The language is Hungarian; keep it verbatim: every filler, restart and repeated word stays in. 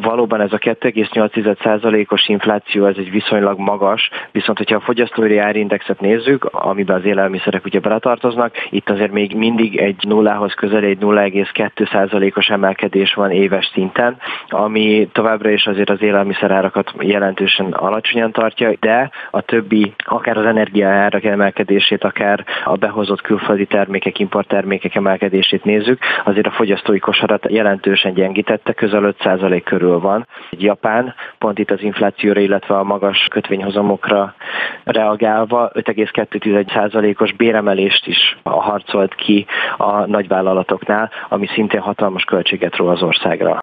valóban ez a kettő egész nyolc százalékos infláció, ez egy viszonylag magas, viszont hogyha a fogyasztói árindexet nézzük, amiben az élelmiszerek ugye beletartoznak, itt azért még mindig egy nullához közel egy nulla egész kettő százalékos emelkedés van éves szinten, ami továbbra is azért az élelmiszerárakat jelentősen alacsonyan tartja, de a többi, akár az energiaárak emelkedését, akár a behozott külföldi termékek, importtermékek emelkedését nézzük, azért a fogyasztói kosarat jelentősen gyengítette, közel öt százalék körül van. Japán pont itt az inflációra, illetve a magas kötvényhozamokra reagálva öt egész kettő százalékos béremelést is harcolt ki a nagyvállalatoknál, ami szintén hatalmas költséget ró az országra.